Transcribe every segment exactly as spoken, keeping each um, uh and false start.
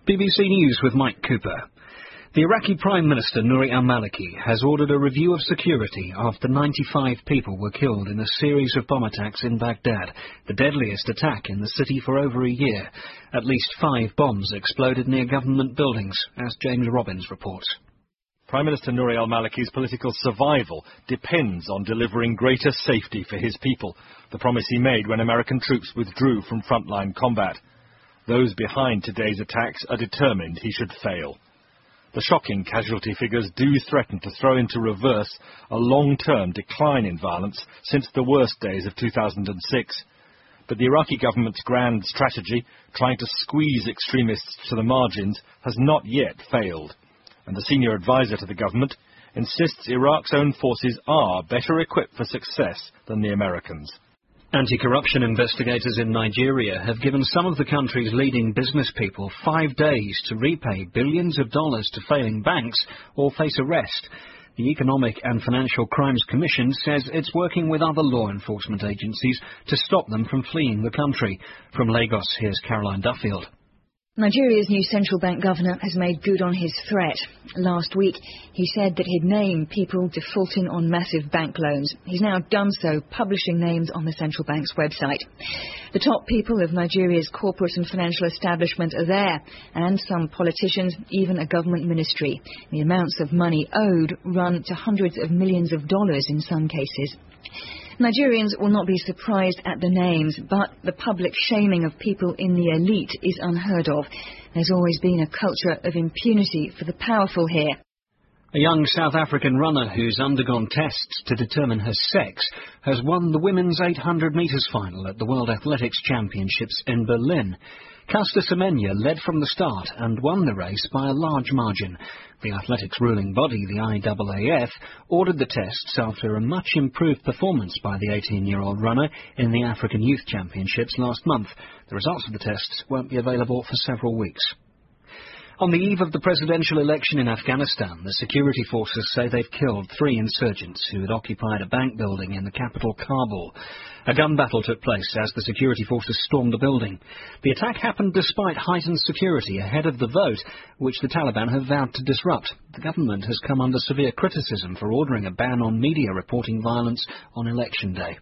B B C News with Mike Cooper. The Iraqi Prime Minister Nouri al-Maliki has ordered a review of security after ninety-five people were killed in a series of bomb attacks in Baghdad, the deadliest attack in the city for over a year. At least five bombs exploded near government buildings, as James Robbins reports. Prime Minister Nouri al-Maliki's political survival depends on delivering greater safety for his people, the promise he made when American troops withdrew from frontline combat. Those behind today's attacks are determined he should fail. The shocking casualty figures do threaten to throw into reverse a long-term decline in violence since the worst days of two thousand six. But the Iraqi government's grand strategy, trying to squeeze extremists to the margins, has not yet failed. And the senior advisor to the government insists Iraq's own forces are better equipped for success than the Americans. Anti-corruption investigators in Nigeria have given some of the country's leading business people five days to repay billions of dollars to failing banks or face arrest. The Economic and Financial Crimes Commission says it's working with other law enforcement agencies to stop them from fleeing the country. From Lagos, here's Caroline Duffield. Nigeria's new central bank governor has made good on his threat. Last week, he said that he'd name people defaulting on massive bank loans. He's now done so, publishing names on the central bank's website. The top people of Nigeria's corporate and financial establishment are there, and some politicians, even a government ministry. The amounts of money owed run to hundreds of millions of dollars in some cases. Nigerians will not be surprised at the names, but the public shaming of people in the elite is unheard of. There's always been a culture of impunity for the powerful here. A young South African runner who's undergone tests to determine her sex has won the women's eight hundred metres final at the World Athletics Championships in Berlin. Caster Semenya led from the start and won the race by a large margin. The athletics ruling body, the I A A F, ordered the tests after a much improved performance by the eighteen-year-old runner in the African Youth Championships last month. The results of the tests won't be available for several weeks. On the eve of the presidential election in Afghanistan, the security forces say they've killed three insurgents who had occupied a bank building in the capital, Kabul. A gun battle took place as the security forces stormed the building. The attack happened despite heightened security ahead of the vote, which the Taliban have vowed to disrupt. The government has come under severe criticism for ordering a ban on media reporting violence on election day.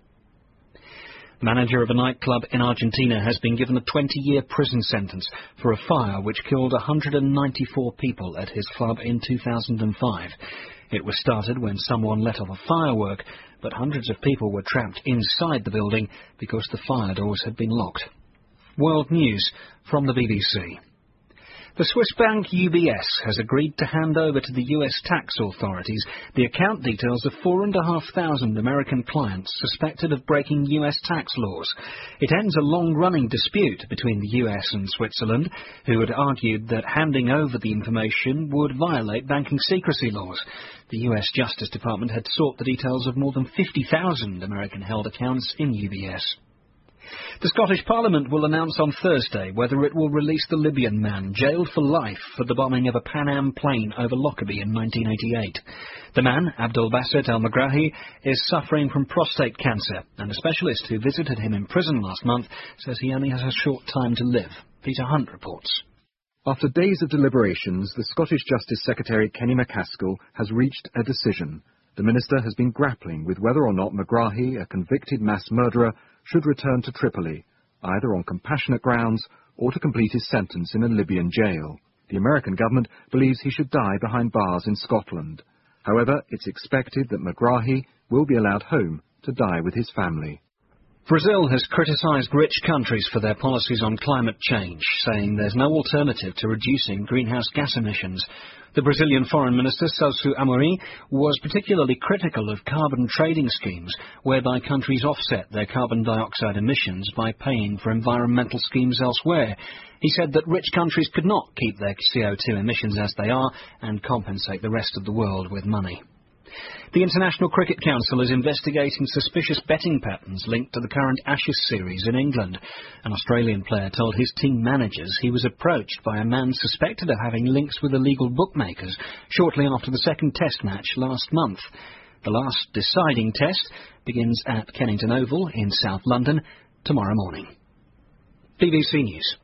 Manager of a nightclub in Argentina has been given a twenty-year prison sentence for a fire which killed one hundred ninety-four people at his club in two thousand five. It was started when someone let off a firework, but hundreds of people were trapped inside the building because the fire doors had been locked. World News from the B B C. The Swiss bank U B S has agreed to hand over to the U S tax authorities the account details of four and a half thousand American clients suspected of breaking U S tax laws. It ends a long-running dispute between the U S and Switzerland, who had argued that handing over the information would violate banking secrecy laws. The U S Justice Department had sought the details of more than fifty thousand American-held accounts in U B S. The Scottish Parliament will announce on Thursday whether it will release the Libyan man jailed for life for the bombing of a Pan Am plane over Lockerbie in nineteen eighty-eight. The man, Abdul Basit al-Megrahi, is suffering from prostate cancer, and a specialist who visited him in prison last month says he only has a short time to live. Peter Hunt reports. After days of deliberations, the Scottish Justice Secretary Kenny MacAskill has reached a decision. The minister has been grappling with whether or not Megrahi, a convicted mass murderer, should return to Tripoli, either on compassionate grounds or to complete his sentence in a Libyan jail. The American government believes he should die behind bars in Scotland. However, it's expected that Megrahi will be allowed home to die with his family. Brazil has criticised rich countries for their policies on climate change, saying there's no alternative to reducing greenhouse gas emissions. The Brazilian Foreign Minister, Celso Amorim, was particularly critical of carbon trading schemes, whereby countries offset their carbon dioxide emissions by paying for environmental schemes elsewhere. He said that rich countries could not keep their C O two emissions as they are and compensate the rest of the world with money. The International Cricket Council is investigating suspicious betting patterns linked to the current Ashes series in England. An Australian player told his team managers he was approached by a man suspected of having links with illegal bookmakers shortly after the second test match last month. The last deciding test begins at Kennington Oval in South London tomorrow morning. B B C News.